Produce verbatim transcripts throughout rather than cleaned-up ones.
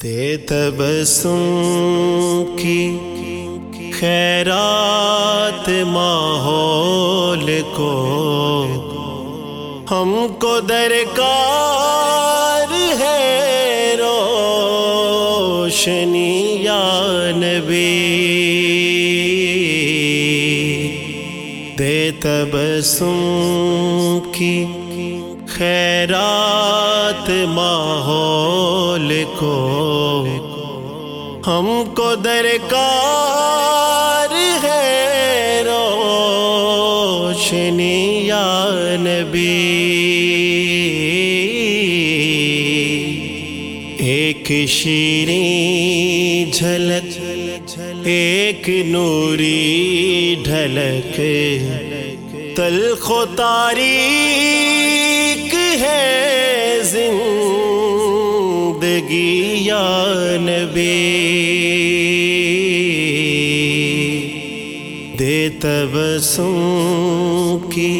دے تبسم کی خیرات ماحول کو ہم کو درکار ہے روشنی یا نبی دے تبسم کی خیرات ماحول کو ہم کو درکار ہے روشنی یا نبی ایک شیریں جھلک ایک نوری ڈھلک تلخ و تاریک ہے زندگی یا نبی دے تبسم کی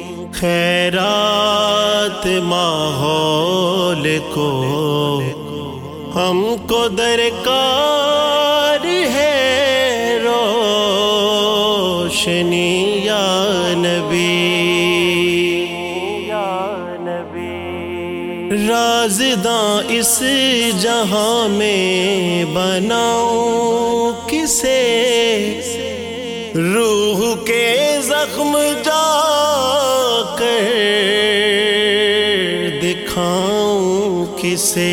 خیرات ماحول کو ہم کو درکار ہے روشنی یا نبی رازداں اس جہاں میں بناؤں کسے روح کے زخم جا کر دکھاؤں کسے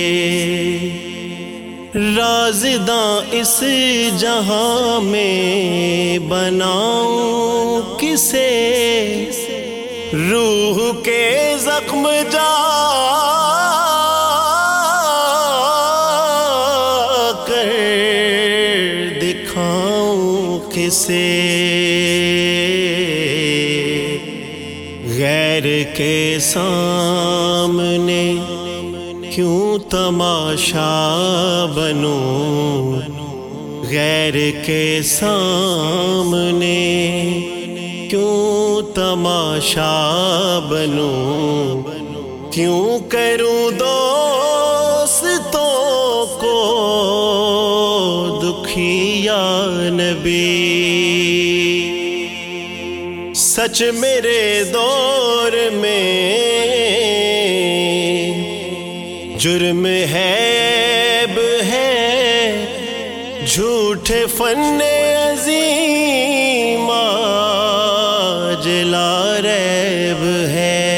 رازداں اس جہاں میں بناؤں کسے روح کے زخم جا کر دکھاؤں کسے غیر کے سامنے کیوں تماشا بنوں غیر کے سامنے کیوں تماشا بنوں کیوں کروں دوستوں کو دکھی یا نبی سچ میرے دور میں جرم ہے عیب ہے جھوٹ فن عظیم جلا ریب ہے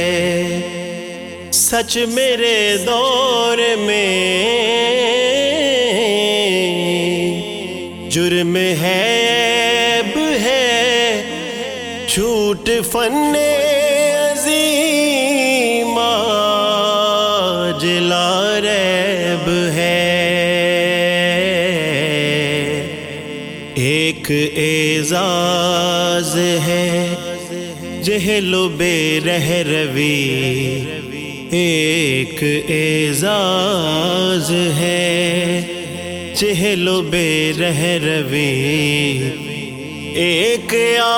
سچ میرے دور میں جرم ہے عیب ہے جھوٹ فن عظیم جلا ریب ہے ایک اعزاز ہے جہل و بے رہ روی ایک اعزاز ہے جہل و بے رہ روی ایک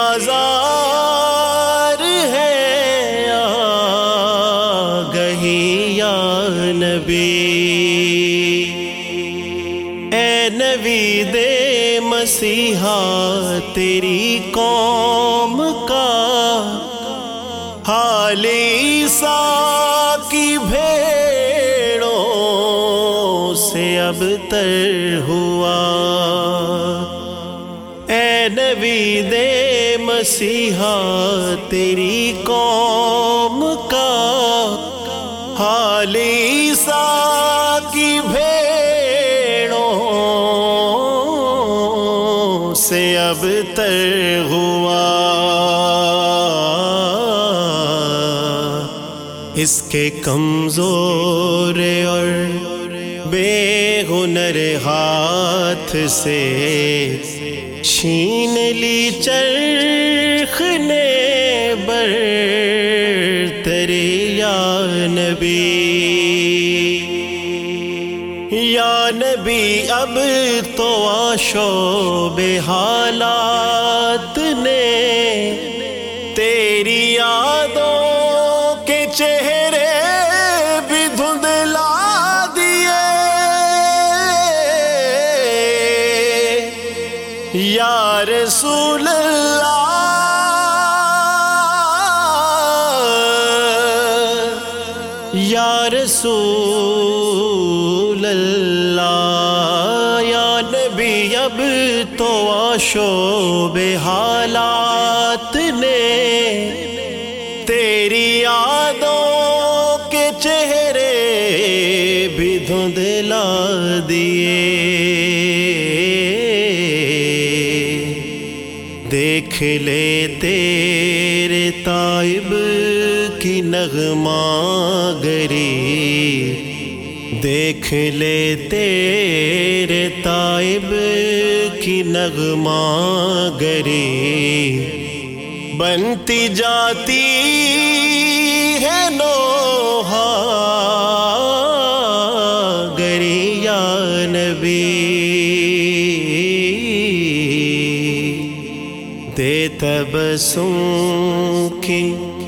آزار ہے آگہی یا نبی اے نبی دے مسیحا تیری قوم کا حال عیسیٰ کی بھیڑوں سے اب تر ہوا اے نبی دے مسیحا تیری قوم کا حال عیسیٰ کی بھیڑوں سے اب تر ہوا اس کے کمزور اور بے ہنر ہاتھ سے چھین لی چرخ نے برتری یا نبی یا نبی اب تو آشوب حالات نے تیری یادوں کے چہرے بھی دھندلا دیے یا رسول اللہ یا رسول اللہ یا نبی اب تو آشوب حالات نے تیری یادوں کے چہرے بھی دھندلا دیے دیکھ لے تیرے تائب کی نغمہ گری دیکھ لے تیرے تائب کی نغمہ گری بنتی جاتی ہے نوحہ گری یا نبی دے تبسم کی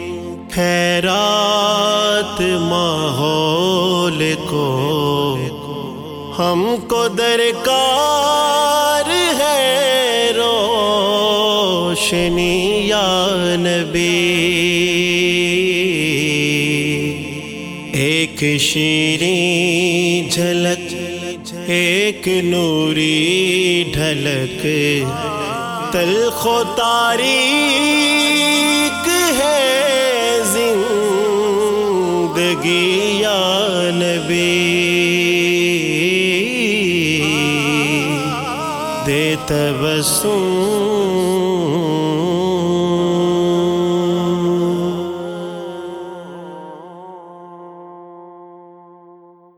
خیرات ماحول کو ہم کو درکار ہے روشنی یا نبی ایک شیریں جھلک ایک نوری ڈھلک تلخ و تاریک ہے زندگی یا نبی دے تبسم